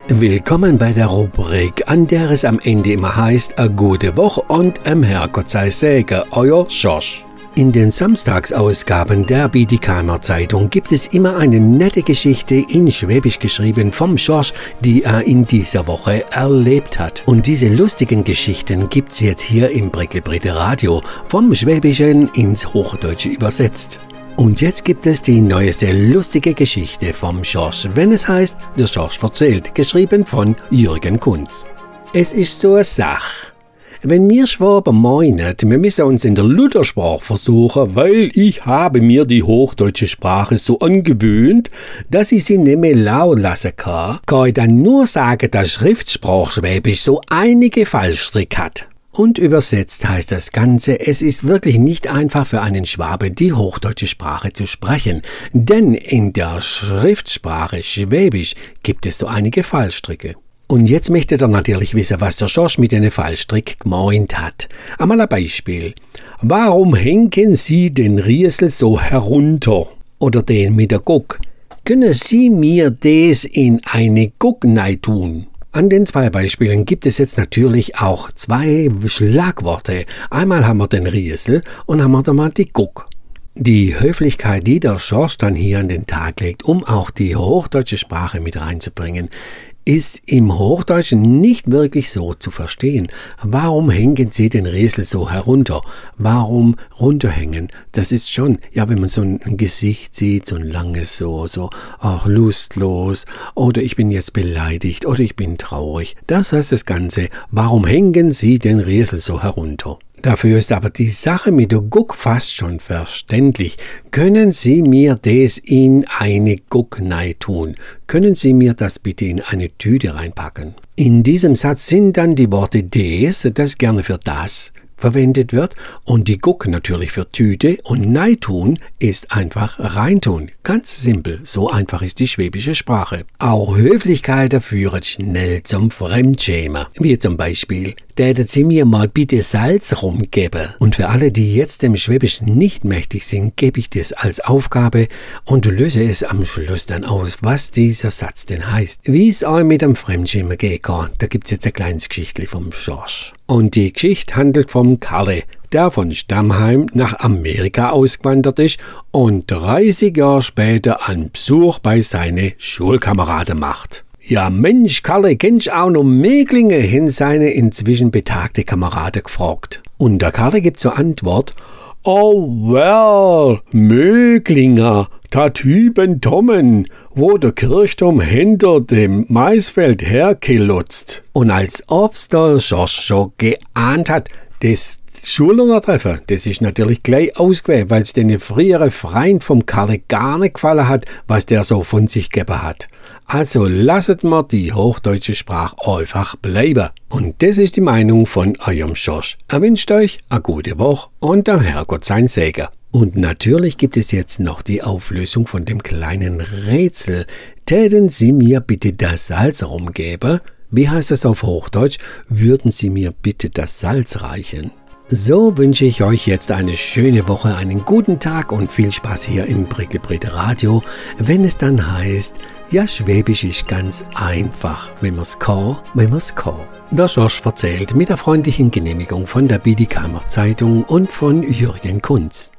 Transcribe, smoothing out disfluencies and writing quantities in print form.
Willkommen bei der Rubrik, an der es am Ende immer heißt, a gute Woche und Herrgott sei Segen, euer Schorsch. In den Samstagsausgaben der Bietigheimer Zeitung gibt es immer eine nette Geschichte in Schwäbisch geschrieben vom Schorsch, die er in dieser Woche erlebt hat. Und diese lustigen Geschichten gibt's jetzt hier im Brickelbritte Radio, vom Schwäbischen ins Hochdeutsche übersetzt. Und jetzt gibt es die neueste lustige Geschichte vom Schorsch, wenn es heißt, der Schorsch erzählt, geschrieben von Jürgen Kunz. Es ist so eine Sache. Wenn wir Schwaben meinen, wir müssen uns in der Luthersprache versuchen, weil ich habe mir die hochdeutsche Sprache so angewöhnt, dass ich sie nicht mehr laufen lassen kann ich dann nur sagen, dass Schriftsprachschwäbisch so einige Fallstricke hat. Und übersetzt heißt das Ganze, es ist wirklich nicht einfach für einen Schwaben, die hochdeutsche Sprache zu sprechen, denn in der Schriftsprache Schwäbisch gibt es so einige Fallstricke. Und jetzt möchtet ihr natürlich wissen, was der Schorsch mit den Fallstrick gemeint hat. Einmal ein Beispiel. Warum hängen Sie den Riesel so herunter? Oder den mit der Guck? Können Sie mir das in eine Guck tun? An den zwei Beispielen gibt es jetzt natürlich auch zwei Schlagworte. Einmal haben wir den Riesel und haben wir dann mal die Guck. Die Höflichkeit, die der Schorsch dann hier an den Tag legt, um auch die hochdeutsche Sprache mit reinzubringen, ist im Hochdeutschen nicht wirklich so zu verstehen. Warum hängen Sie den Riesel so herunter? Warum runterhängen? Das ist schon, ja, wenn man so ein Gesicht sieht, so ein langes, so, ach, lustlos, oder ich bin jetzt beleidigt, oder ich bin traurig. Das heißt das Ganze, warum hängen Sie den Riesel so herunter? Dafür ist aber die Sache mit der Guck fast schon verständlich. Können Sie mir das in eine Guck tun? Können Sie mir das bitte in eine Tüte reinpacken? In diesem Satz sind dann die Worte des, das gerne für das verwendet wird, und die Guck natürlich für Tüte, und neitun ist einfach reintun. Ganz simpel, so einfach ist die schwäbische Sprache. Auch Höflichkeiten führen schnell zum Fremdschämen. Wie zum Beispiel, täten Sie mir mal bitte Salz rumgeben. Und für alle, die jetzt dem Schwäbischen nicht mächtig sind, gebe ich das als Aufgabe und löse es am Schluss dann aus, was dieser Satz denn heißt. Wie es euch mit dem Fremdschämen gehen kann, da gibt's jetzt ein kleines Geschichtli vom Schorsch. Und die Geschichte handelt vom Karle, der von Stammheim nach Amerika ausgewandert ist und 30 Jahre später einen Besuch bei seinen Schulkameraden macht. Ja Mensch, Karle, kennst auch noch Mäglinge, hin seine inzwischen betagte Kameraden gefragt. Und der Karle gibt zur Antwort, oh well, Möglinger, da Typen Tommen, wo der Kirchturm hinter dem Maisfeld hergelutzt. Und als ob's der Schorsch schon geahnt hat, das Schullertreffen, das ist natürlich gleich ausgewählt, weil es den früheren Freund vom Karle gar nicht gefallen hat, was der so von sich gegeben hat. Also lasset mir die hochdeutsche Sprache einfach bleiben. Und das ist die Meinung von eurem Schorsch. Er wünscht euch eine gute Woche und der Herrgott sein Segen. Und natürlich gibt es jetzt noch die Auflösung von dem kleinen Rätsel. Täten Sie mir bitte das Salz rumgeben? Wie heißt das auf Hochdeutsch? Würden Sie mir bitte das Salz reichen? So wünsche ich euch jetzt eine schöne Woche, einen guten Tag und viel Spaß hier im Brickelbritte Radio, wenn es dann heißt, ja, Schwäbisch ist ganz einfach, wenn man's kann. Der Schorsch erzählt mit der freundlichen Genehmigung von der Bietigheimer Zeitung und von Jürgen Kunz.